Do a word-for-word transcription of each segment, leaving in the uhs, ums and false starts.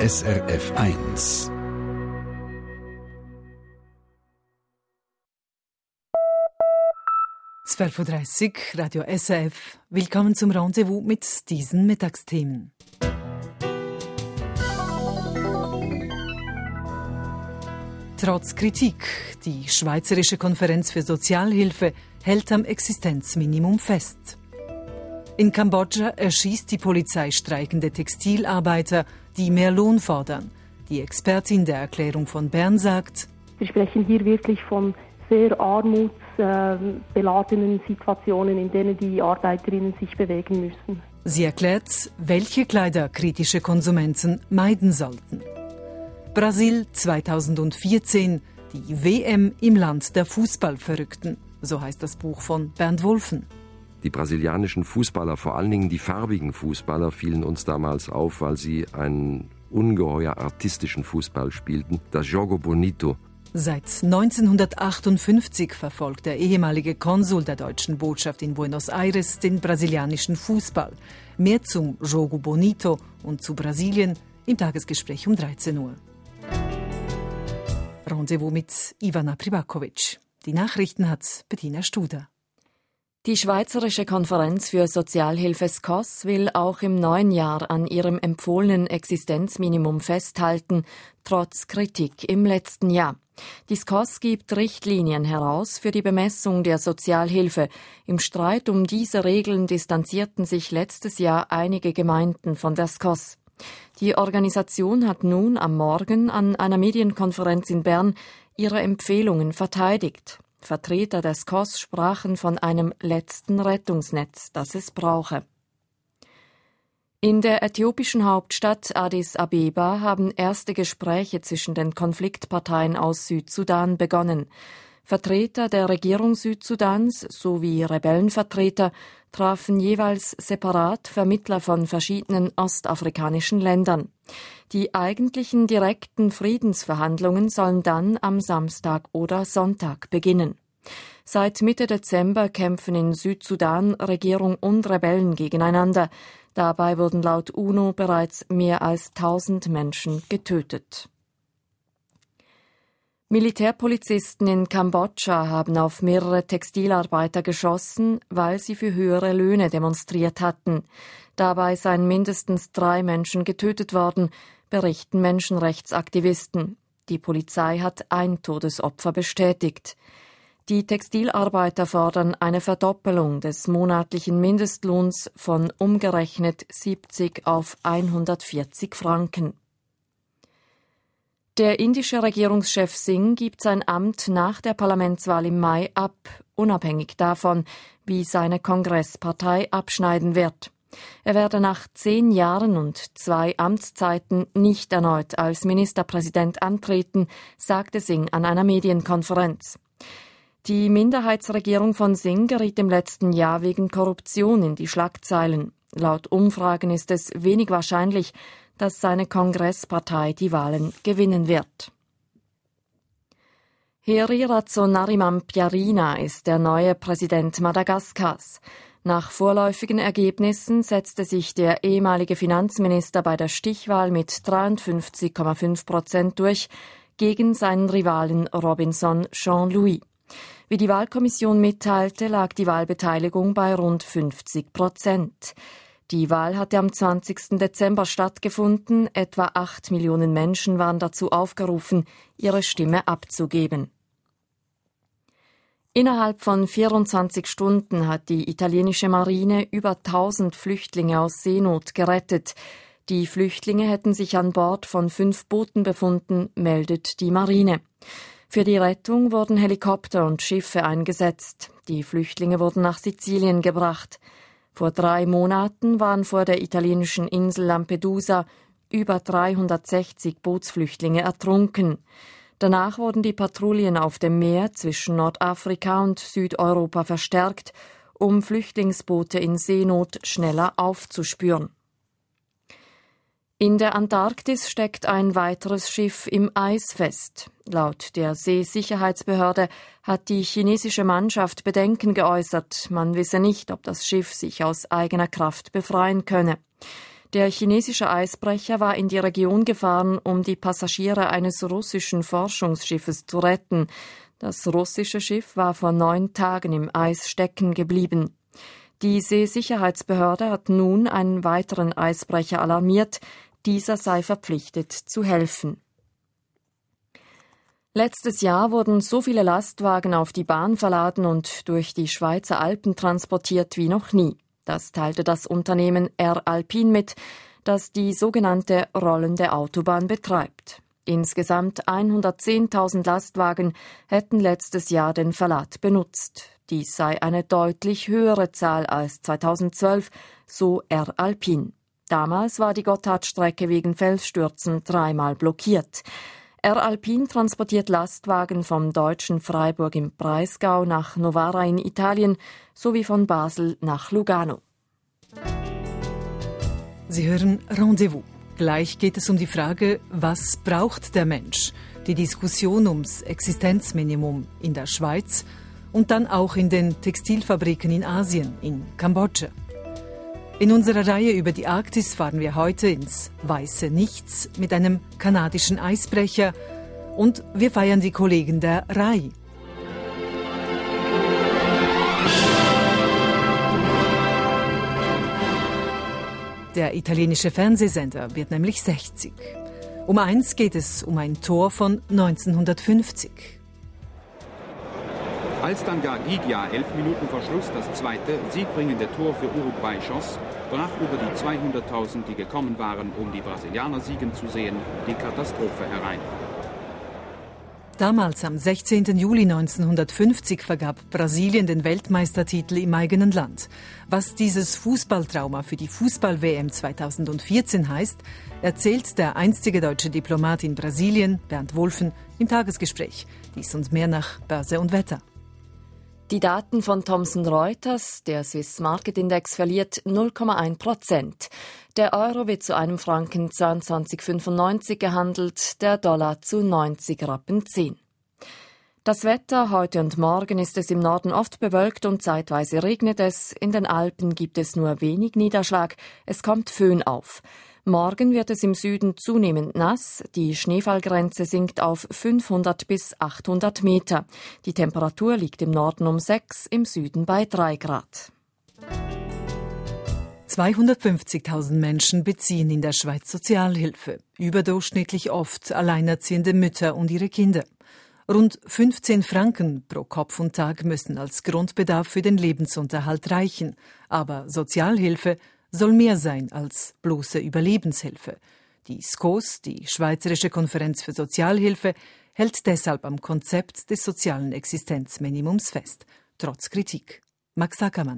S R F eins. zwölf Uhr dreißig, Radio S R F. Willkommen zum Rendezvous mit diesen Mittagsthemen. Trotz Kritik, die Schweizerische Konferenz für Sozialhilfe hält am Existenzminimum fest. In Kambodscha erschießt die Polizei streikende Textilarbeiter, die mehr Lohn fordern. Die Expertin der Erklärung von Bern sagt: Wir sprechen hier wirklich von sehr armutsbeladenen Situationen, in denen die Arbeiterinnen sich bewegen müssen. Sie erklärt, welche Kleider kritische Konsumenten meiden sollten. Brasil zweitausendvierzehn, die W M im Land der Fußballverrückten. So heißt das Buch von Bernd Wolfen. Die brasilianischen Fußballer, vor allen Dingen die farbigen Fußballer, fielen uns damals auf, weil sie einen ungeheuer artistischen Fußball spielten, das Jogo Bonito. Seit neunzehnhundertachtundfünfzig verfolgt der ehemalige Konsul der deutschen Botschaft in Buenos Aires den brasilianischen Fußball. Mehr zum Jogo Bonito und zu Brasilien im Tagesgespräch um dreizehn Uhr. Rendezvous mit Ivana Pribakovic. Die Nachrichten hat Bettina Studer. Die Schweizerische Konferenz für Sozialhilfe S K O S will auch im neuen Jahr an ihrem empfohlenen Existenzminimum festhalten, trotz Kritik im letzten Jahr. Die S K O S gibt Richtlinien heraus für die Bemessung der Sozialhilfe. Im Streit um diese Regeln distanzierten sich letztes Jahr einige Gemeinden von der S K O S. Die Organisation hat nun am Morgen an einer Medienkonferenz in Bern ihre Empfehlungen verteidigt. Vertreter des S K O S sprachen von einem letzten Rettungsnetz, das es brauche. In der äthiopischen Hauptstadt Addis Abeba haben erste Gespräche zwischen den Konfliktparteien aus Südsudan begonnen. Vertreter der Regierung Südsudans sowie Rebellenvertreter trafen jeweils separat Vermittler von verschiedenen ostafrikanischen Ländern. Die eigentlichen direkten Friedensverhandlungen sollen dann am Samstag oder Sonntag beginnen. Seit Mitte Dezember kämpfen in Südsudan Regierung und Rebellen gegeneinander. Dabei wurden laut UNO bereits mehr als tausend Menschen getötet. Militärpolizisten in Kambodscha haben auf mehrere Textilarbeiter geschossen, weil sie für höhere Löhne demonstriert hatten. Dabei seien mindestens drei Menschen getötet worden, berichten Menschenrechtsaktivisten. Die Polizei hat ein Todesopfer bestätigt. Die Textilarbeiter fordern eine Verdoppelung des monatlichen Mindestlohns von umgerechnet siebzig auf hundertvierzig Franken. Der indische Regierungschef Singh gibt sein Amt nach der Parlamentswahl im Mai ab, unabhängig davon, wie seine Kongresspartei abschneiden wird. Er werde nach zehn Jahren und zwei Amtszeiten nicht erneut als Ministerpräsident antreten, sagte Singh an einer Medienkonferenz. Die Minderheitsregierung von Singh geriet im letzten Jahr wegen Korruption in die Schlagzeilen. Laut Umfragen ist es wenig wahrscheinlich, dass seine Kongresspartei die Wahlen gewinnen wird. Heri Ratsonarimampyarina ist der neue Präsident Madagaskars. Nach vorläufigen Ergebnissen setzte sich der ehemalige Finanzminister bei der Stichwahl mit dreiundfünfzig Komma fünf Prozent durch, gegen seinen Rivalen Robinson Jean-Louis. Wie die Wahlkommission mitteilte, lag die Wahlbeteiligung bei rund fünfzig Prozent. Die Wahl hatte am zwanzigsten Dezember stattgefunden. Etwa acht Millionen Menschen waren dazu aufgerufen, ihre Stimme abzugeben. Innerhalb von vierundzwanzig Stunden hat die italienische Marine über tausend Flüchtlinge aus Seenot gerettet. Die Flüchtlinge hätten sich an Bord von fünf Booten befunden, meldet die Marine. Für die Rettung wurden Helikopter und Schiffe eingesetzt. Die Flüchtlinge wurden nach Sizilien gebracht. Vor drei Monaten waren vor der italienischen Insel Lampedusa über dreihundertsechzig Bootsflüchtlinge ertrunken. Danach wurden die Patrouillen auf dem Meer zwischen Nordafrika und Südeuropa verstärkt, um Flüchtlingsboote in Seenot schneller aufzuspüren. In der Antarktis steckt ein weiteres Schiff im Eis fest. Laut der Seesicherheitsbehörde hat die chinesische Mannschaft Bedenken geäußert. Man wisse nicht, ob das Schiff sich aus eigener Kraft befreien könne. Der chinesische Eisbrecher war in die Region gefahren, um die Passagiere eines russischen Forschungsschiffes zu retten. Das russische Schiff war vor neun Tagen im Eis stecken geblieben. Die Seesicherheitsbehörde hat nun einen weiteren Eisbrecher alarmiert. Dieser sei verpflichtet zu helfen. Letztes Jahr wurden so viele Lastwagen auf die Bahn verladen und durch die Schweizer Alpen transportiert wie noch nie. Das teilte das Unternehmen Air Alpine mit, das die sogenannte rollende Autobahn betreibt. Insgesamt hundertzehntausend Lastwagen hätten letztes Jahr den Verlad benutzt. Dies sei eine deutlich höhere Zahl als zweitausendzwölf, so Air Alpine. Damals war die Gotthardstrecke wegen Felsstürzen dreimal blockiert. Air Alpine transportiert Lastwagen vom deutschen Freiburg im Breisgau nach Novara in Italien sowie von Basel nach Lugano. Sie hören Rendezvous. Gleich geht es um die Frage, was braucht der Mensch? Die Diskussion ums Existenzminimum in der Schweiz und dann auch in den Textilfabriken in Asien, in Kambodscha. In unserer Reihe über die Arktis fahren wir heute ins Weiße Nichts mit einem kanadischen Eisbrecher und wir feiern die Kollegen der R A I. Der italienische Fernsehsender wird nämlich sechzig. Um eins geht es um ein Tor von neunzehnhundertfünfzig. Als dann Gagigia elf Minuten vor Schluss das zweite, siegbringende Tor für Uruguay schoss, brach über die zweihunderttausend, die gekommen waren, um die Brasilianer siegen zu sehen, die Katastrophe herein. Damals, am sechzehnten Juli neunzehnhundertfünfzig, vergab Brasilien den Weltmeistertitel im eigenen Land. Was dieses Fußballtrauma für die Fußball-W M zweitausendvierzehn heißt, erzählt der einstige deutsche Diplomat in Brasilien, Bernd Wolfen, im Tagesgespräch. Dies und mehr nach Börse und Wetter. Die Daten von Thomson Reuters, der Swiss Market Index, verliert null Komma eins Prozent. Der Euro wird zu einem Franken zweiundzwanzig Komma fünfundneunzig gehandelt, der Dollar zu neunzig Rappen zehn. Das Wetter heute und morgen ist es im Norden oft bewölkt und zeitweise regnet es. In den Alpen gibt es nur wenig Niederschlag. Es kommt Föhn auf. Morgen wird es im Süden zunehmend nass. Die Schneefallgrenze sinkt auf fünfhundert bis achthundert Meter. Die Temperatur liegt im Norden um sechs, im Süden bei drei Grad. zweihundertfünfzigtausend Menschen beziehen in der Schweiz Sozialhilfe. Überdurchschnittlich oft alleinerziehende Mütter und ihre Kinder. Rund fünfzehn Franken pro Kopf und Tag müssen als Grundbedarf für den Lebensunterhalt reichen. Aber Sozialhilfe soll mehr sein als bloße Überlebenshilfe. Die S K O S, die Schweizerische Konferenz für Sozialhilfe, hält deshalb am Konzept des sozialen Existenzminimums fest, trotz Kritik. Max Ackermann.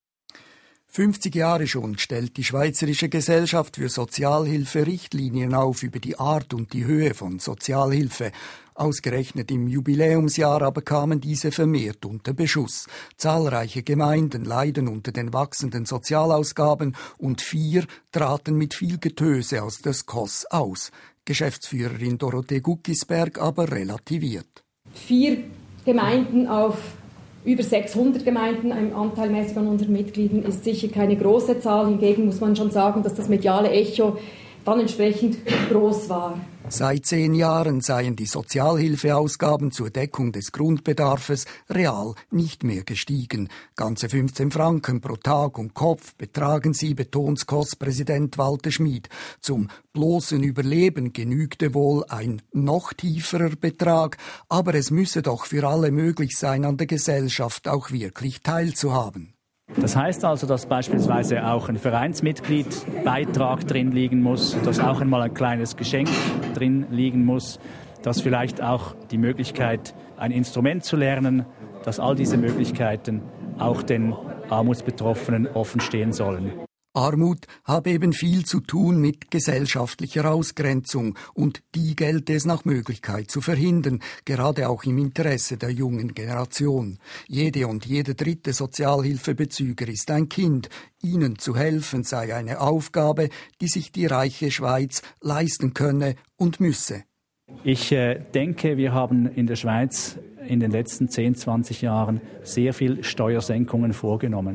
fünfzig Jahre schon stellt die Schweizerische Gesellschaft für Sozialhilfe Richtlinien auf über die Art und die Höhe von Sozialhilfe. Ausgerechnet im Jubiläumsjahr aber kamen diese vermehrt unter Beschuss. Zahlreiche Gemeinden leiden unter den wachsenden Sozialausgaben und vier traten mit viel Getöse aus der S K O S aus. Geschäftsführerin Dorothee Guckisberg aber relativiert. Vier Gemeinden auf über sechshundert Gemeinden, ein anteilmäßig an unseren Mitgliedern, ist sicher keine große Zahl. Hingegen muss man schon sagen, dass das mediale Echo dann entsprechend groß war. Seit zehn Jahren seien die Sozialhilfeausgaben zur Deckung des Grundbedarfes real nicht mehr gestiegen. Ganze fünfzehn Franken pro Tag und Kopf betragen sie, betont S K O S-Präsident Walter Schmid. Zum bloßen Überleben genügte wohl ein noch tieferer Betrag, aber es müsse doch für alle möglich sein, an der Gesellschaft auch wirklich teilzuhaben. Das heißt also, dass beispielsweise auch ein Vereinsmitgliedbeitrag drin liegen muss, dass auch einmal ein kleines Geschenk drin liegen muss, dass vielleicht auch die Möglichkeit, ein Instrument zu lernen, dass all diese Möglichkeiten auch den Armutsbetroffenen offen stehen sollen. Armut habe eben viel zu tun mit gesellschaftlicher Ausgrenzung und die gelte es nach Möglichkeit zu verhindern, gerade auch im Interesse der jungen Generation. Jede und jeder dritte Sozialhilfebezüger ist ein Kind. Ihnen zu helfen sei eine Aufgabe, die sich die reiche Schweiz leisten könne und müsse. Ich äh, denke, wir haben in der Schweiz in den letzten zehn, zwanzig Jahren sehr viel Steuersenkungen vorgenommen.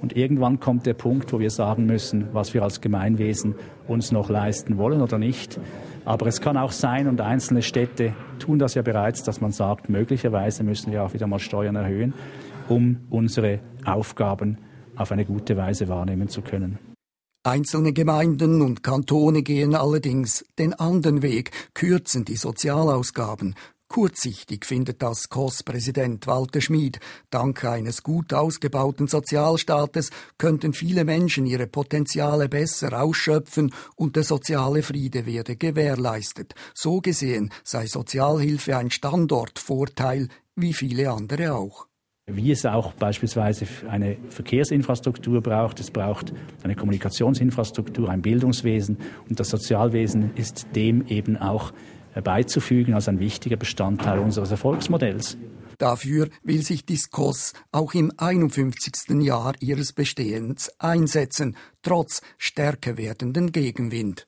Und irgendwann kommt der Punkt, wo wir sagen müssen, was wir als Gemeinwesen uns noch leisten wollen oder nicht. Aber es kann auch sein, und einzelne Städte tun das ja bereits, dass man sagt, möglicherweise müssen wir auch wieder mal Steuern erhöhen, um unsere Aufgaben auf eine gute Weise wahrnehmen zu können. Einzelne Gemeinden und Kantone gehen allerdings den anderen Weg, kürzen die Sozialausgaben. Kurzsichtig findet das K O S-Präsident Walter Schmid. Dank eines gut ausgebauten Sozialstaates könnten viele Menschen ihre Potenziale besser ausschöpfen und der soziale Friede werde gewährleistet. So gesehen sei Sozialhilfe ein Standortvorteil, wie viele andere auch. Wie es auch beispielsweise eine Verkehrsinfrastruktur braucht, es braucht eine Kommunikationsinfrastruktur, ein Bildungswesen, und das Sozialwesen ist dem eben auch beizufügen als ein wichtiger Bestandteil unseres Erfolgsmodells. Dafür will sich die S K O S auch im einundfünfzigsten Jahr ihres Bestehens einsetzen, trotz stärker werdenden Gegenwind.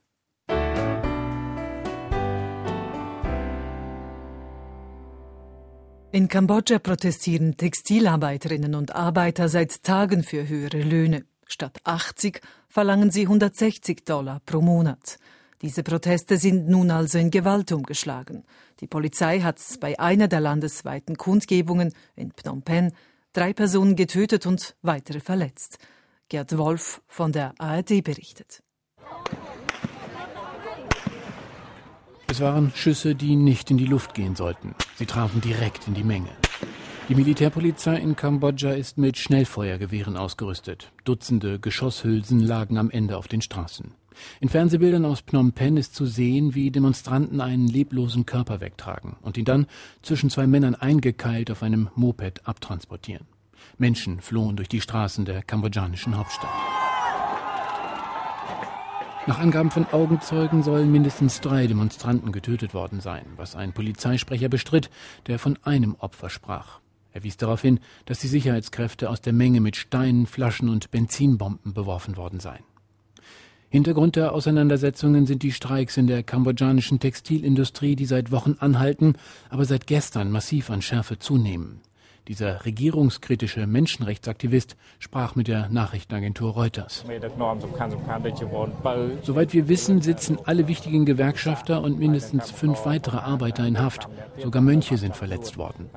In Kambodscha protestieren Textilarbeiterinnen und Arbeiter seit Tagen für höhere Löhne. Statt achtzig verlangen sie hundertsechzig Dollar pro Monat. Diese Proteste sind nun also in Gewalt umgeschlagen. Die Polizei hat bei einer der landesweiten Kundgebungen in Phnom Penh drei Personen getötet und weitere verletzt. Gerd Wolf von der A R D berichtet. Es waren Schüsse, die nicht in die Luft gehen sollten. Sie trafen direkt in die Menge. Die Militärpolizei in Kambodscha ist mit Schnellfeuergewehren ausgerüstet. Dutzende Geschosshülsen lagen am Ende auf den Straßen. In Fernsehbildern aus Phnom Penh ist zu sehen, wie Demonstranten einen leblosen Körper wegtragen und ihn dann zwischen zwei Männern eingekeilt auf einem Moped abtransportieren. Menschen flohen durch die Straßen der kambodschanischen Hauptstadt. Nach Angaben von Augenzeugen sollen mindestens drei Demonstranten getötet worden sein, was ein Polizeisprecher bestritt, der von einem Opfer sprach. Er wies darauf hin, dass die Sicherheitskräfte aus der Menge mit Steinen, Flaschen und Benzinbomben beworfen worden seien. Hintergrund der Auseinandersetzungen sind die Streiks in der kambodschanischen Textilindustrie, die seit Wochen anhalten, aber seit gestern massiv an Schärfe zunehmen. Dieser regierungskritische Menschenrechtsaktivist sprach mit der Nachrichtenagentur Reuters. Soweit wir wissen, sitzen alle wichtigen Gewerkschafter und mindestens fünf weitere Arbeiter in Haft. Sogar Mönche sind verletzt worden.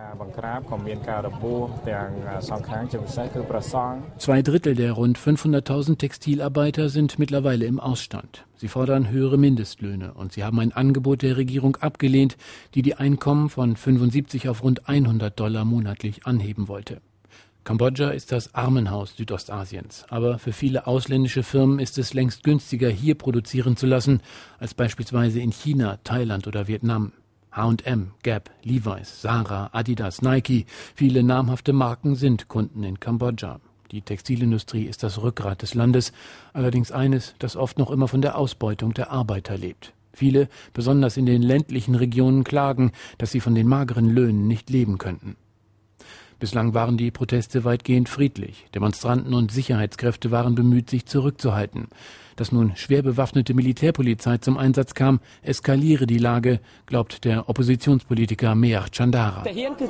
Zwei Drittel der rund fünfhunderttausend Textilarbeiter sind mittlerweile im Ausstand. Sie fordern höhere Mindestlöhne und sie haben ein Angebot der Regierung abgelehnt, die die Einkommen von fünfundsiebzig auf rund hundert Dollar monatlich anheben wollte. Kambodscha ist das Armenhaus Südostasiens, aber für viele ausländische Firmen ist es längst günstiger, hier produzieren zu lassen, als beispielsweise in China, Thailand oder Vietnam. H und M, Gap, Levi's, Zara, Adidas, Nike, viele namhafte Marken sind Kunden in Kambodscha. Die Textilindustrie ist das Rückgrat des Landes, allerdings eines, das oft noch immer von der Ausbeutung der Arbeiter lebt. Viele, besonders in den ländlichen Regionen, klagen, dass sie von den mageren Löhnen nicht leben könnten. Bislang waren die Proteste weitgehend friedlich. Demonstranten und Sicherheitskräfte waren bemüht, sich zurückzuhalten. Dass nun schwer bewaffnete Militärpolizei zum Einsatz kam, eskaliere die Lage, glaubt der Oppositionspolitiker Meach Chandara.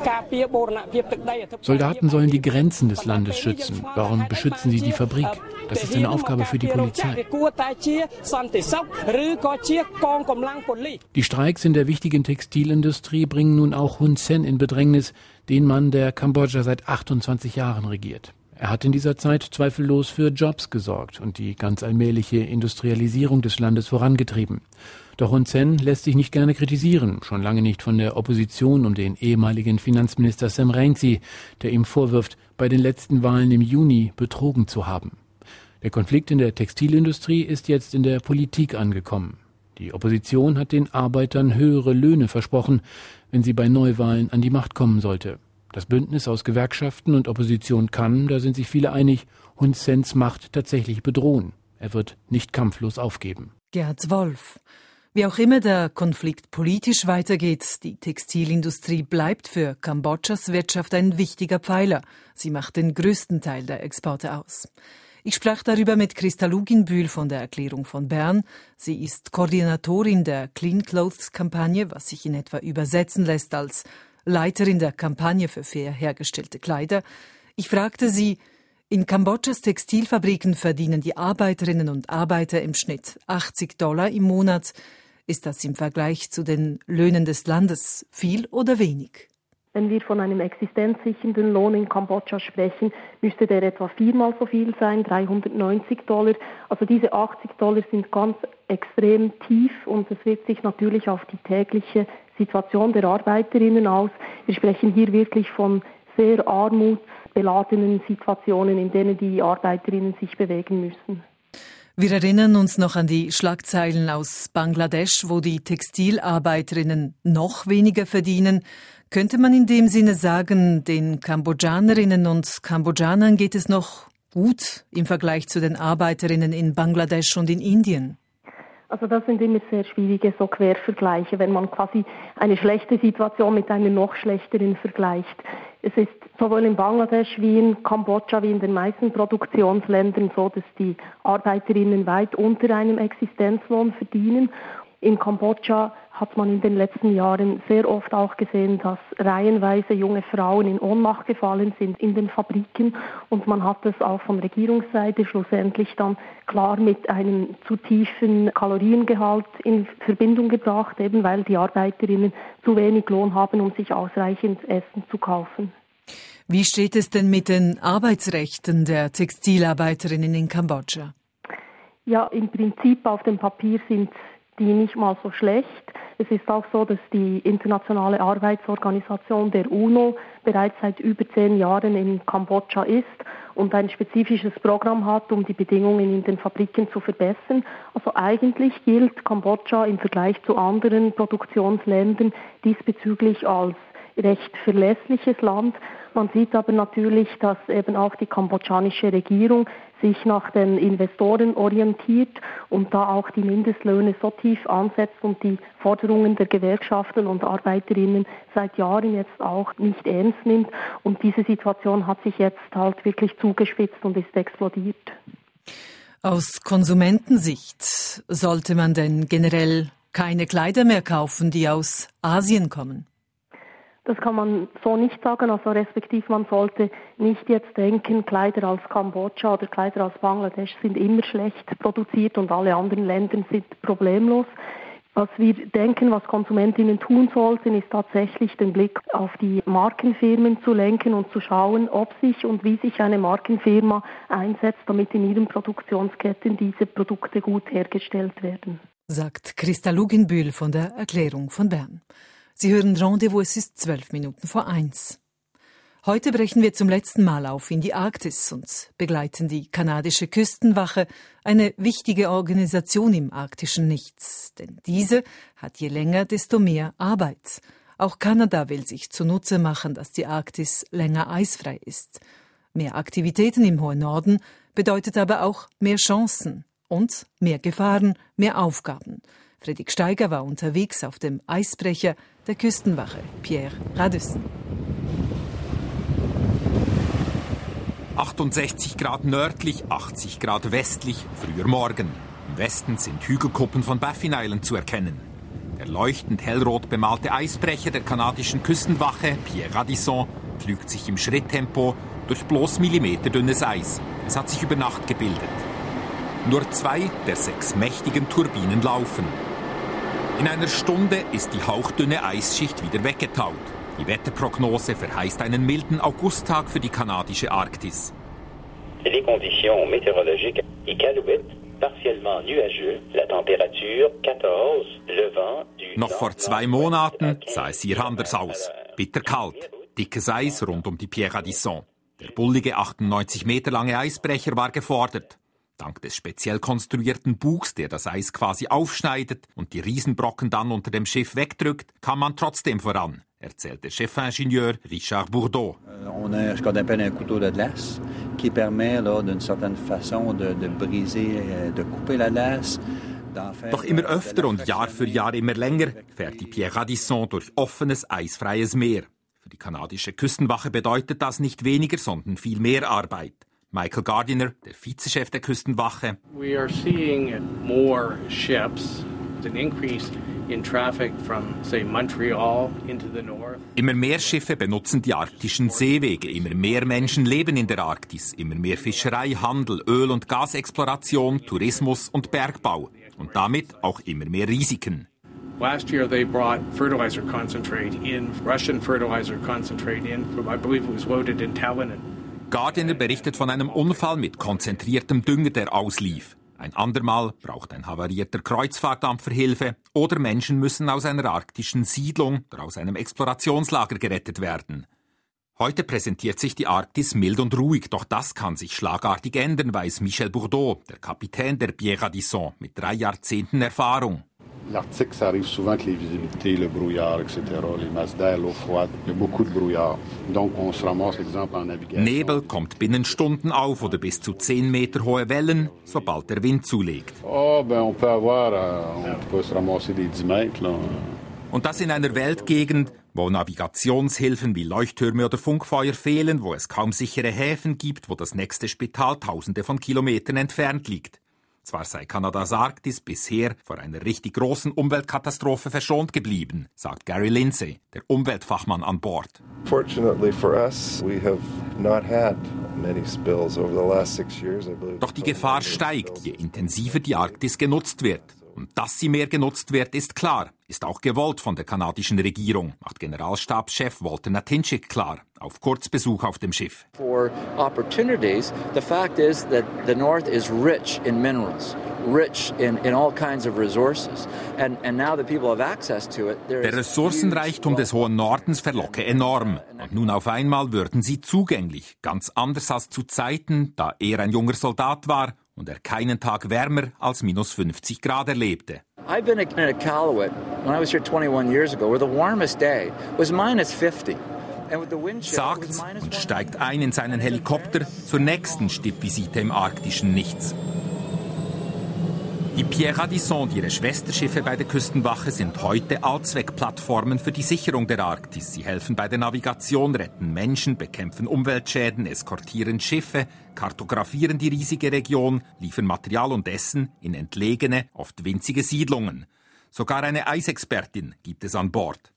Soldaten sollen die Grenzen des Landes schützen. Warum beschützen sie die Fabrik? Das ist eine Aufgabe für die Polizei. Die Streiks in der wichtigen Textilindustrie bringen nun auch Hun Sen in Bedrängnis, den Mann, der Kambodscha seit achtundzwanzig Jahren regiert. Er hat in dieser Zeit zweifellos für Jobs gesorgt und die ganz allmähliche Industrialisierung des Landes vorangetrieben. Doch Hun Sen lässt sich nicht gerne kritisieren, schon lange nicht von der Opposition um den ehemaligen Finanzminister Sam Rainsy, der ihm vorwirft, bei den letzten Wahlen im Juni betrogen zu haben. Der Konflikt in der Textilindustrie ist jetzt in der Politik angekommen. Die Opposition hat den Arbeitern höhere Löhne versprochen, wenn sie bei Neuwahlen an die Macht kommen sollte. Das Bündnis aus Gewerkschaften und Opposition kann, da sind sich viele einig, Hun Sens Macht tatsächlich bedrohen. Er wird nicht kampflos aufgeben. Gerd Wolf. Wie auch immer der Konflikt politisch weitergeht, die Textilindustrie bleibt für Kambodschas Wirtschaft ein wichtiger Pfeiler. Sie macht den größten Teil der Exporte aus. Ich sprach darüber mit Christa Luginbühl von der Erklärung von Bern. Sie ist Koordinatorin der Clean Clothes-Kampagne, was sich in etwa übersetzen lässt als Leiterin der Kampagne für fair hergestellte Kleider. Ich fragte sie, In Kambodschas Textilfabriken verdienen die Arbeiterinnen und Arbeiter im Schnitt achtzig Dollar im Monat. Ist das im Vergleich zu den Löhnen des Landes viel oder wenig? Wenn wir von einem existenzsichernden Lohn in Kambodscha sprechen, müsste der etwa viermal so viel sein, dreihundertneunzig Dollar. Also diese achtzig Dollar sind ganz extrem tief und es wirkt sich natürlich auf die tägliche Situation der Arbeiterinnen aus. Wir sprechen hier wirklich von sehr armutsbeladenen Situationen, in denen die Arbeiterinnen sich bewegen müssen. Wir erinnern uns noch an die Schlagzeilen aus Bangladesch, wo die Textilarbeiterinnen noch weniger verdienen. Könnte man in dem Sinne sagen, den Kambodschanerinnen und Kambodschanern geht es noch gut im Vergleich zu den Arbeiterinnen in Bangladesch und in Indien? Also das sind immer sehr schwierige so Quervergleiche, wenn man quasi eine schlechte Situation mit einer noch schlechteren vergleicht. Es ist sowohl in Bangladesch wie in Kambodscha wie in den meisten Produktionsländern so, dass die Arbeiterinnen weit unter einem Existenzlohn verdienen. In Kambodscha hat man in den letzten Jahren sehr oft auch gesehen, dass reihenweise junge Frauen in Ohnmacht gefallen sind in den Fabriken und man hat es auch von Regierungsseite schlussendlich dann klar mit einem zu tiefen Kaloriengehalt in Verbindung gebracht, eben weil die Arbeiterinnen zu wenig Lohn haben, um sich ausreichend Essen zu kaufen. Wie steht es denn mit den Arbeitsrechten der Textilarbeiterinnen in Kambodscha? Ja, im Prinzip auf dem Papier sind die nicht mal so schlecht. Es ist auch so, dass die Internationale Arbeitsorganisation der UNO bereits seit über zehn Jahren in Kambodscha ist und ein spezifisches Programm hat, um die Bedingungen in den Fabriken zu verbessern. Also eigentlich gilt Kambodscha im Vergleich zu anderen Produktionsländern diesbezüglich als recht verlässliches Land. Man sieht aber natürlich, dass eben auch die kambodschanische Regierung sich nach den Investoren orientiert und da auch die Mindestlöhne so tief ansetzt und die Forderungen der Gewerkschaften und Arbeiterinnen seit Jahren jetzt auch nicht ernst nimmt. Und diese Situation hat sich jetzt halt wirklich zugespitzt und ist explodiert. Aus Konsumentensicht sollte man denn generell keine Kleider mehr kaufen, die aus Asien kommen? Das kann man so nicht sagen, also respektiv man sollte nicht jetzt denken, Kleider aus Kambodscha oder Kleider aus Bangladesch sind immer schlecht produziert und alle anderen Länder sind problemlos. Was wir denken, was Konsumentinnen tun sollten, ist tatsächlich den Blick auf die Markenfirmen zu lenken und zu schauen, ob sich und wie sich eine Markenfirma einsetzt, damit in ihren Produktionsketten diese Produkte gut hergestellt werden. Sagt Christa Luginbühl von der Erklärung von Bern. Sie hören Rendezvous, es ist zwölf Minuten vor eins. Heute brechen wir zum letzten Mal auf in die Arktis und begleiten die kanadische Küstenwache, eine wichtige Organisation im arktischen Nichts. Denn diese hat je länger, desto mehr Arbeit. Auch Kanada will sich zunutze machen, dass die Arktis länger eisfrei ist. Mehr Aktivitäten im hohen Norden bedeutet aber auch mehr Chancen und mehr Gefahren, mehr Aufgaben. Fredrik Steiger war unterwegs auf dem Eisbrecher der Küstenwache, Pierre Radisson. achtundsechzig Grad nördlich, achtzig Grad westlich, früher Morgen. Im Westen sind Hügelkuppen von Baffin Island zu erkennen. Der leuchtend hellrot bemalte Eisbrecher der kanadischen Küstenwache, Pierre Radisson, pflügt sich im Schritttempo durch bloß millimeterdünnes Eis. Es hat sich über Nacht gebildet. Nur zwei der sechs mächtigen Turbinen laufen. In einer Stunde ist die hauchdünne Eisschicht wieder weggetaut. Die Wetterprognose verheißt einen milden Augusttag für die kanadische Arktis. Les conditions météorologiques et calouettes, partiellement nuageux, la température quatorze, le vent du Noch vor zwei Monaten sah es hier anders aus. Bitterkalt, dickes Eis rund um die Pierre Radisson. Der bullige achtundneunzig Meter lange Eisbrecher war gefordert. Dank des speziell konstruierten Bugs, der das Eis quasi aufschneidet und die Riesenbrocken dann unter dem Schiff wegdrückt, kann man trotzdem voran, erzählt der Chefingenieur Richard Bourdeau. On a ce qu'on appelle un couteau de glace qui permet là d'une certaine façon de, de briser, de couper la glace. Doch immer öfter und Jahr für Jahr immer länger fährt die Pierre Radisson durch offenes, eisfreies Meer. Für die kanadische Küstenwache bedeutet das nicht weniger, sondern viel mehr Arbeit. Michael Gardiner, der Vizechef der Küstenwache. We are seeing more ships Immer mehr Schiffe benutzen die arktischen Seewege, immer mehr Menschen leben in der Arktis, immer mehr Fischerei, Handel, Öl- und Gasexploration, Tourismus und Bergbau und damit auch immer mehr Risiken. Last year they brought fertilizer concentrate in, Russian fertilizer concentrate in, from, I believe it was loaded in Tallinn. Gardiner berichtet von einem Unfall mit konzentriertem Dünger, der auslief. Ein andermal braucht ein havarierter Kreuzfahrtdampfer Hilfe oder Menschen müssen aus einer arktischen Siedlung oder aus einem Explorationslager gerettet werden. Heute präsentiert sich die Arktis mild und ruhig, doch das kann sich schlagartig ändern, weiß Michel Bourdeau, der Kapitän der Pierre Radisson mit drei Jahrzehnten Erfahrung. L'Arctique, ça arrive souvent avec les visibilités, le brouillard, et cetera, les masses d'air, l'eau froide, il y a beaucoup de brouillard. Donc on se ramasse, exemple, en navigation. Nebel kommt binnen Stunden auf oder bis zu zehn Meter hohe Wellen, sobald der Wind zulegt. Oh, ben on peut avoir, on peut se ramasser des dix mètres, là. Und das in einer Weltgegend, wo Navigationshilfen wie Leuchttürme oder Funkfeuer fehlen, wo es kaum sichere Häfen gibt, wo das nächste Spital tausende von Kilometern entfernt liegt. Zwar sei Kanadas Arktis bisher vor einer richtig großen Umweltkatastrophe verschont geblieben, sagt Gary Lindsay, der Umweltfachmann an Bord. Fortunately for us, we have not had many spills over the last six years, I believe. Doch die Gefahr steigt, je intensiver die Arktis genutzt wird. Und dass sie mehr genutzt wird, ist klar, ist auch gewollt von der kanadischen Regierung, macht Generalstabschef Walter Natinchik klar, auf Kurzbesuch auf dem Schiff. For opportunities, the fact is that the North is rich in minerals, rich in, in all kinds of resources, and, and now that people have access to it, there is. Der Ressourcenreichtum des hohen Nordens verlocke enorm, und nun auf einmal würden sie zugänglich, ganz anders als zu Zeiten, da er ein junger Soldat war und er keinen Tag wärmer als minus fünfzig Grad erlebte. I've been in Iqaluit when I was here twenty-one years ago, where the warmest day was minus fifty. Sagt und steigt ein in seinen Helikopter zur nächsten Stippvisite im arktischen Nichts. Die Pierre Radisson und ihre Schwesterschiffe bei der Küstenwache sind heute Allzweckplattformen für die Sicherung der Arktis. Sie helfen bei der Navigation, retten Menschen, bekämpfen Umweltschäden, eskortieren Schiffe, kartografieren die riesige Region, liefern Material und Essen in entlegene, oft winzige Siedlungen. Sogar eine Eisexpertin gibt es an Bord.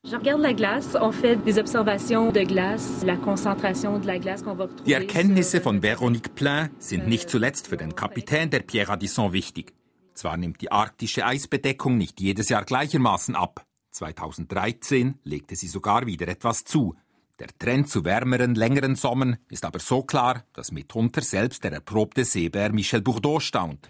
Die Erkenntnisse von Véronique Plein sind nicht zuletzt für den Kapitän der Pierre Radisson wichtig. Zwar nimmt die arktische Eisbedeckung nicht jedes Jahr gleichermaßen ab. zweitausenddreizehn legte sie sogar wieder etwas zu. Der Trend zu wärmeren, längeren Sommern ist aber so klar, dass mitunter selbst der erprobte Seebär Michel Bourdeau staunt.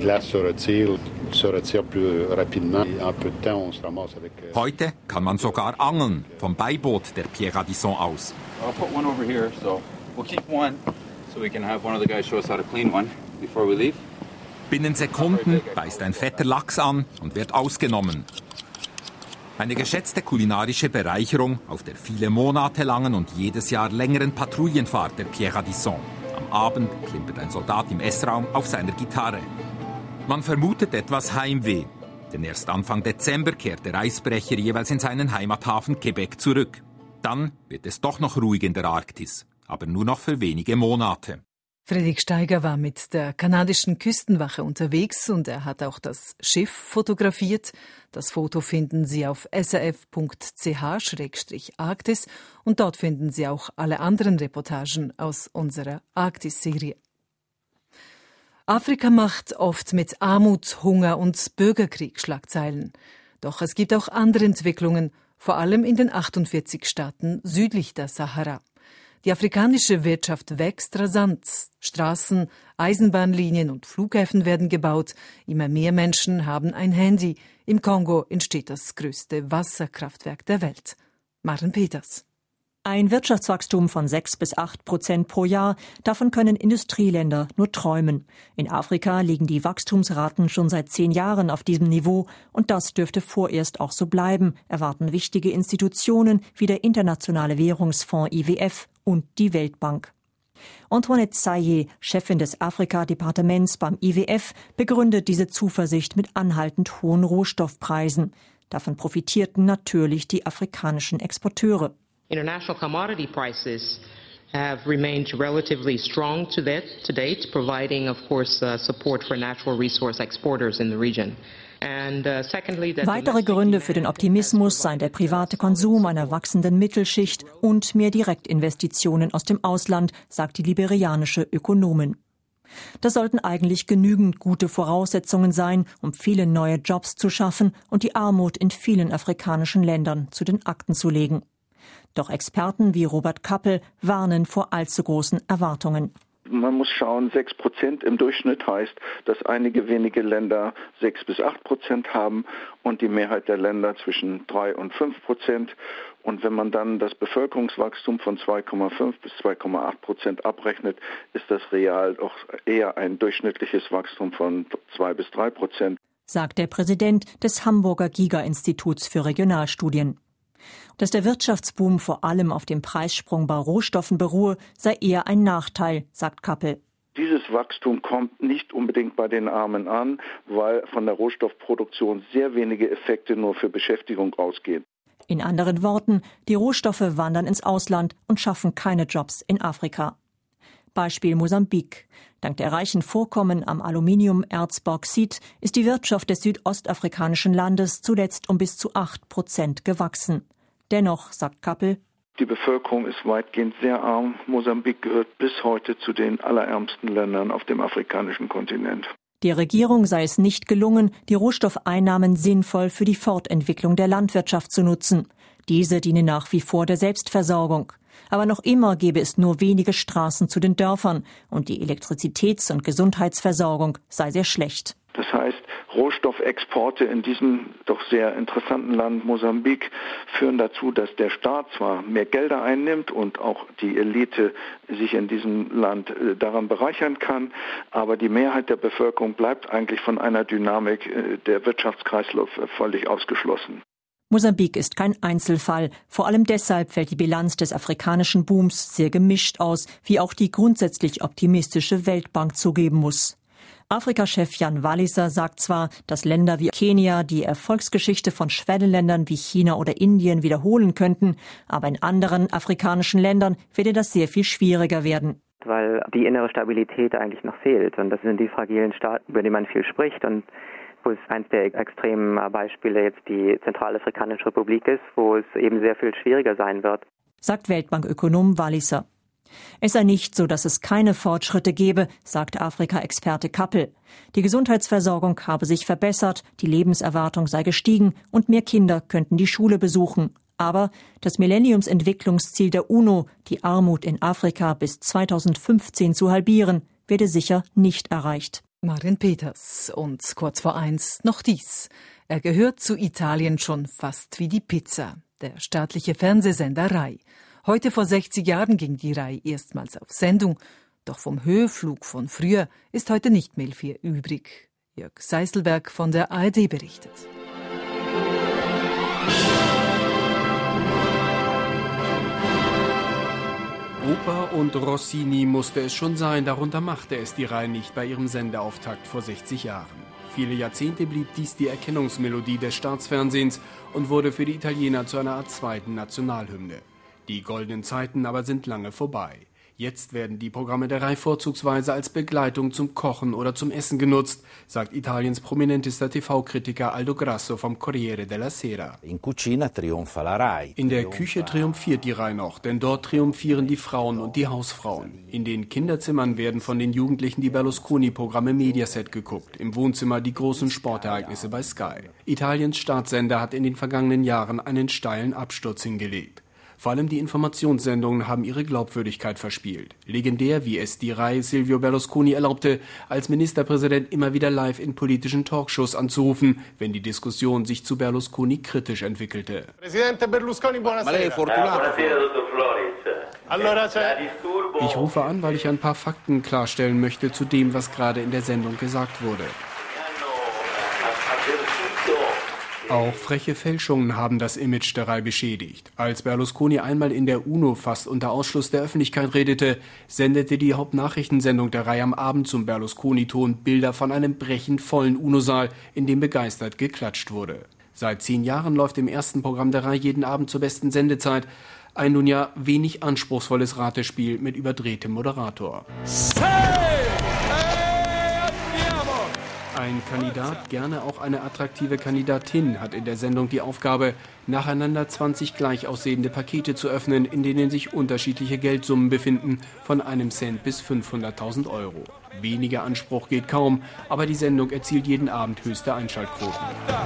Heute kann man sogar angeln, vom Beiboot der Pierre Radisson aus. I'll put one over here, so we'll keep one, so we can have one of the guys show us how to clean one before we leave. Binnen Sekunden beißt ein fetter Lachs an und wird ausgenommen. Eine geschätzte kulinarische Bereicherung auf der viele Monate langen und jedes Jahr längeren Patrouillenfahrt der Pierre Radisson. Am Abend klimpert ein Soldat im Essraum auf seiner Gitarre. Man vermutet etwas Heimweh, denn erst Anfang Dezember kehrt der Eisbrecher jeweils in seinen Heimathafen Quebec zurück. Dann wird es doch noch ruhig in der Arktis, aber nur noch für wenige Monate. Fredrik Steiger war mit der kanadischen Küstenwache unterwegs und er hat auch das Schiff fotografiert. Das Foto finden Sie auf s r f punkt c h slash arktis und dort finden Sie auch alle anderen Reportagen aus unserer Arktis-Serie. Afrika macht oft mit Armut, Hunger und Bürgerkrieg Schlagzeilen. Doch es gibt auch andere Entwicklungen, vor allem in den achtundvierzig Staaten südlich der Sahara. Die afrikanische Wirtschaft wächst rasant. Straßen, Eisenbahnlinien und Flughäfen werden gebaut. Immer mehr Menschen haben ein Handy. Im Kongo entsteht das größte Wasserkraftwerk der Welt. Maren Peters. Ein Wirtschaftswachstum von sechs bis acht Prozent pro Jahr, davon können Industrieländer nur träumen. In Afrika liegen die Wachstumsraten schon seit zehn Jahren auf diesem Niveau und das dürfte vorerst auch so bleiben, erwarten wichtige Institutionen wie der Internationale Währungsfonds I W F und die Weltbank. Antoinette Saye, Chefin des Afrika-Departements beim I W F, begründet diese Zuversicht mit anhaltend hohen Rohstoffpreisen. Davon profitierten natürlich die afrikanischen Exporteure. International commodity prices have remained relatively strong to, that, to date, providing, of course, uh, support for natural resource exporters in the region. Weitere Gründe für den Optimismus seien der private Konsum einer wachsenden Mittelschicht und mehr Direktinvestitionen aus dem Ausland, sagt die liberianische Ökonomin. Das sollten eigentlich genügend gute Voraussetzungen sein, um viele neue Jobs zu schaffen und die Armut in vielen afrikanischen Ländern zu den Akten zu legen. Doch Experten wie Robert Kappel warnen vor allzu großen Erwartungen. Man muss schauen, sechs Prozent im Durchschnitt heißt, dass einige wenige Länder sechs bis acht Prozent haben und die Mehrheit der Länder zwischen drei und fünf Prozent. Und wenn man dann das Bevölkerungswachstum von zwei Komma fünf bis zwei Komma acht Prozent abrechnet, ist das real doch eher ein durchschnittliches Wachstum von zwei bis drei Prozent, sagt der Präsident des Hamburger Giga-Instituts für Regionalstudien. Dass der Wirtschaftsboom vor allem auf dem Preissprung bei Rohstoffen beruhe, sei eher ein Nachteil, sagt Kappel. Dieses Wachstum kommt nicht unbedingt bei den Armen an, weil von der Rohstoffproduktion sehr wenige Effekte nur für Beschäftigung ausgehen. In anderen Worten, die Rohstoffe wandern ins Ausland und schaffen keine Jobs in Afrika. Beispiel Mosambik. Dank der reichen Vorkommen am Aluminiumerz Bauxit ist die Wirtschaft des südostafrikanischen Landes zuletzt um bis zu acht Prozent gewachsen. Dennoch, sagt Kappel, die Bevölkerung ist weitgehend sehr arm. Mosambik gehört bis heute zu den allerärmsten Ländern auf dem afrikanischen Kontinent. Der Regierung sei es nicht gelungen, die Rohstoffeinnahmen sinnvoll für die Fortentwicklung der Landwirtschaft zu nutzen. Diese dienen nach wie vor der Selbstversorgung. Aber noch immer gäbe es nur wenige Straßen zu den Dörfern und die Elektrizitäts- und Gesundheitsversorgung sei sehr schlecht. Das heißt, Rohstoffexporte in diesem doch sehr interessanten Land Mosambik führen dazu, dass der Staat zwar mehr Gelder einnimmt und auch die Elite sich in diesem Land daran bereichern kann, aber die Mehrheit der Bevölkerung bleibt eigentlich von einer Dynamik der Wirtschaftskreisläufe völlig ausgeschlossen. Mosambik ist kein Einzelfall. Vor allem deshalb fällt die Bilanz des afrikanischen Booms sehr gemischt aus, wie auch die grundsätzlich optimistische Weltbank zugeben muss. Afrika-Chef Jan Walliser sagt zwar, dass Länder wie Kenia die Erfolgsgeschichte von Schwellenländern wie China oder Indien wiederholen könnten, aber in anderen afrikanischen Ländern werde das sehr viel schwieriger werden. Weil die innere Stabilität eigentlich noch fehlt. Und das sind die fragilen Staaten, über die man viel spricht. Und wo es eines der extremen Beispiele jetzt die Zentralafrikanische Republik ist, wo es eben sehr viel schwieriger sein wird, sagt Weltbankökonom Walliser. Es sei nicht so, dass es keine Fortschritte gebe, sagt Afrika-Experte Kappel. Die Gesundheitsversorgung habe sich verbessert, die Lebenserwartung sei gestiegen und mehr Kinder könnten die Schule besuchen. Aber das Millenniumsentwicklungsziel der UNO, die Armut in Afrika bis zweitausendfünfzehn zu halbieren, werde sicher nicht erreicht. Marin Peters. Und kurz vor eins noch dies. Er gehört zu Italien schon fast wie die Pizza. Der staatliche Fernsehsender Rai. Heute vor sechzig Jahren ging die Rai erstmals auf Sendung. Doch vom Höhenflug von früher ist heute nicht mehr viel übrig. Jörg Seiselberg von der A R D berichtet. Oper und Rossini musste es schon sein, darunter machte es die Rai nicht bei ihrem Sendeauftakt vor sechzig Jahren. Viele Jahrzehnte blieb dies die Erkennungsmelodie des Staatsfernsehens und wurde für die Italiener zu einer Art zweiten Nationalhymne. Die goldenen Zeiten aber sind lange vorbei. Jetzt werden die Programme der Rai vorzugsweise als Begleitung zum Kochen oder zum Essen genutzt, sagt Italiens prominentester T V-Kritiker Aldo Grasso vom Corriere della Sera. In cucina trionfa la Rai. In der Küche triumphiert die Rai noch, denn dort triumphieren die Frauen und die Hausfrauen. In den Kinderzimmern werden von den Jugendlichen die Berlusconi-Programme Mediaset geguckt, im Wohnzimmer die großen Sportereignisse bei Sky. Italiens Staatssender hat in den vergangenen Jahren einen steilen Absturz hingelegt. Vor allem die Informationssendungen haben ihre Glaubwürdigkeit verspielt. Legendär, wie es die Rai Silvio Berlusconi erlaubte, als Ministerpräsident immer wieder live in politischen Talkshows anzurufen, wenn die Diskussion sich zu Berlusconi kritisch entwickelte. Presidente Berlusconi, buonasera. Ich rufe an, weil ich ein paar Fakten klarstellen möchte zu dem, was gerade in der Sendung gesagt wurde. Auch freche Fälschungen haben das Image der Rai beschädigt. Als Berlusconi einmal in der UNO fast unter Ausschluss der Öffentlichkeit redete, sendete die Hauptnachrichtensendung der Rai am Abend zum Berlusconi-Ton Bilder von einem brechend vollen UNO-Saal, in dem begeistert geklatscht wurde. Seit zehn Jahren läuft im ersten Programm der Rai jeden Abend zur besten Sendezeit ein nun ja wenig anspruchsvolles Ratespiel mit überdrehtem Moderator. Ein Kandidat, gerne auch eine attraktive Kandidatin, hat in der Sendung die Aufgabe, nacheinander zwanzig gleich aussehende Pakete zu öffnen, in denen sich unterschiedliche Geldsummen befinden, von einem Cent bis fünfhunderttausend Euro. Weniger Anspruch geht kaum, aber die Sendung erzielt jeden Abend höchste Einschaltquoten.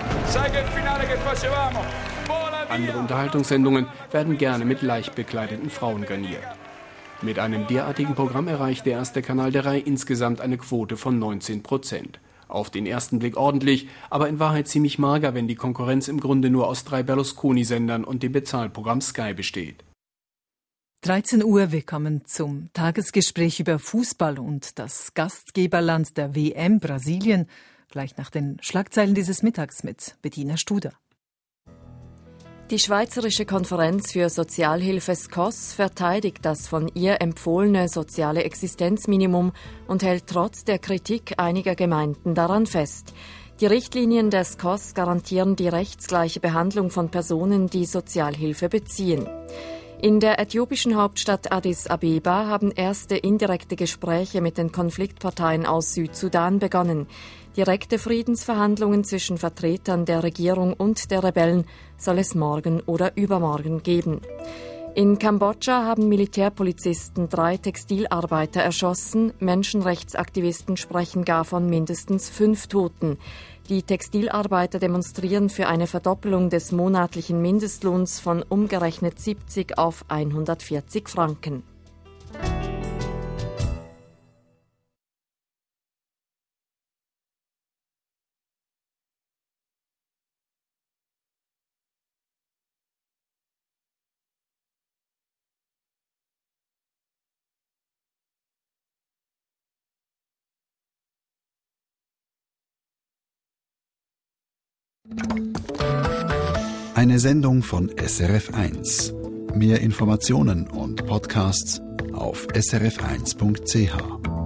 Andere Unterhaltungssendungen werden gerne mit leicht bekleideten Frauen garniert. Mit einem derartigen Programm erreicht der erste Kanal der Reihe insgesamt eine Quote von neunzehn Prozent. Auf den ersten Blick ordentlich, aber in Wahrheit ziemlich mager, wenn die Konkurrenz im Grunde nur aus drei Berlusconi-Sendern und dem Bezahlprogramm Sky besteht. dreizehn Uhr, wir kommen zum Tagesgespräch über Fußball und das Gastgeberland der W M, Brasilien. Gleich nach den Schlagzeilen dieses Mittags mit Bettina Studer. Die Schweizerische Konferenz für Sozialhilfe S K O S verteidigt das von ihr empfohlene soziale Existenzminimum und hält trotz der Kritik einiger Gemeinden daran fest. Die Richtlinien der S K O S garantieren die rechtsgleiche Behandlung von Personen, die Sozialhilfe beziehen. In der äthiopischen Hauptstadt Addis Abeba haben erste indirekte Gespräche mit den Konfliktparteien aus Südsudan begonnen. Direkte Friedensverhandlungen zwischen Vertretern der Regierung und der Rebellen soll es morgen oder übermorgen geben. In Kambodscha haben Militärpolizisten drei Textilarbeiter erschossen. Menschenrechtsaktivisten sprechen gar von mindestens fünf Toten. Die Textilarbeiter demonstrieren für eine Verdoppelung des monatlichen Mindestlohns von umgerechnet siebzig auf hundertvierzig Franken. Eine Sendung von S R F eins. Mehr Informationen und Podcasts auf s r f eins punkt c h.